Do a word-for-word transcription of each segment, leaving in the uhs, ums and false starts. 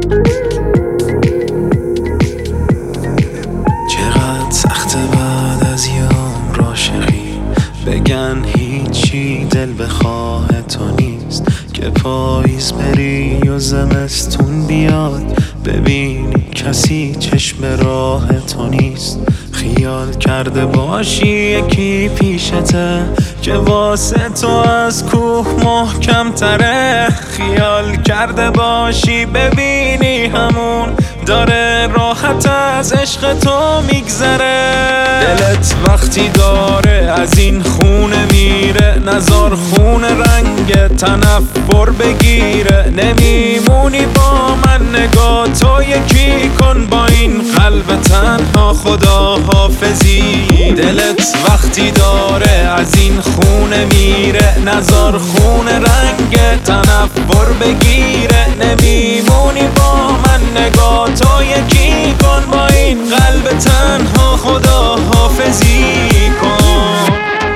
چقدر سخته بعد از یه عمر عاشقی بگن هیچی دل بخواه تو نیست، که پاییز بری و زمستون بیاد ببینی کسی چشم راه تو نیست. خیال کرده باشی یکی پیشته که واسه تو از کوه محکم تره، خیال کرده باشی ببینی همون داره راحت از عشق تو میگذره. دلت وقتی داره از این خونه میره، نزار خون رنگ تنفر بگیره. نمیمونی با من نگاه تو یکی کن با این قلب تنها خدا حافظی. دلت وقتی داره از این خونه میره، نزار خون رنگ تنفر بگیره. نمیمونی با من نگاه تو یکی کن با این قلب تنها خدا حافظی کن.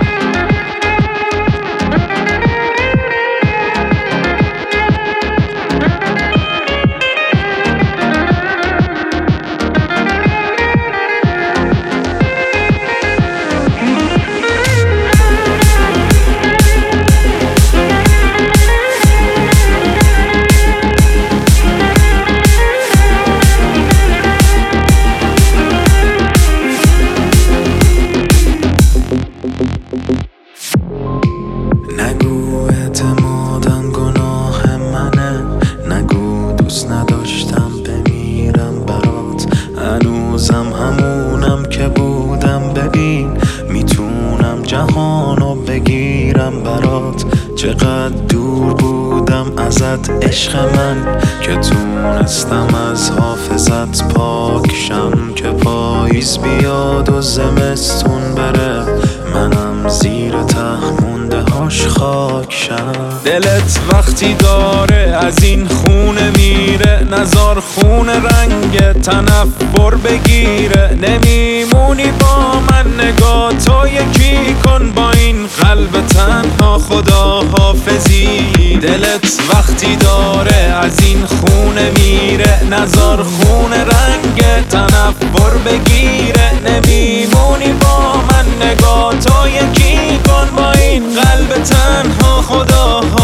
نگو اعتمادم گناه منه، نگو دوست نداشتم بمیرم برات. هنوزم همونم که بودم، ببین میتونم جهانو بگیرم برات. چقدر دور بودم ازت عشق من که تونستم از حافظت پاک شم. که پاییز بیاد و زمستون بره، منم زیر ته مونده هاش خاک شم. دلت وقتی داره از این خونه میره، نزار خون رنگ تنفر بگیره. نمیمونی با من نگاه تو یکی کن با این قلب تنها خدا حافظی. دلت وقتی داره از این خونه میره، نزار خون رنگ تنفر بگیره. نمیمونی با من نگاه تو یکی کن با این قلب تنها خدا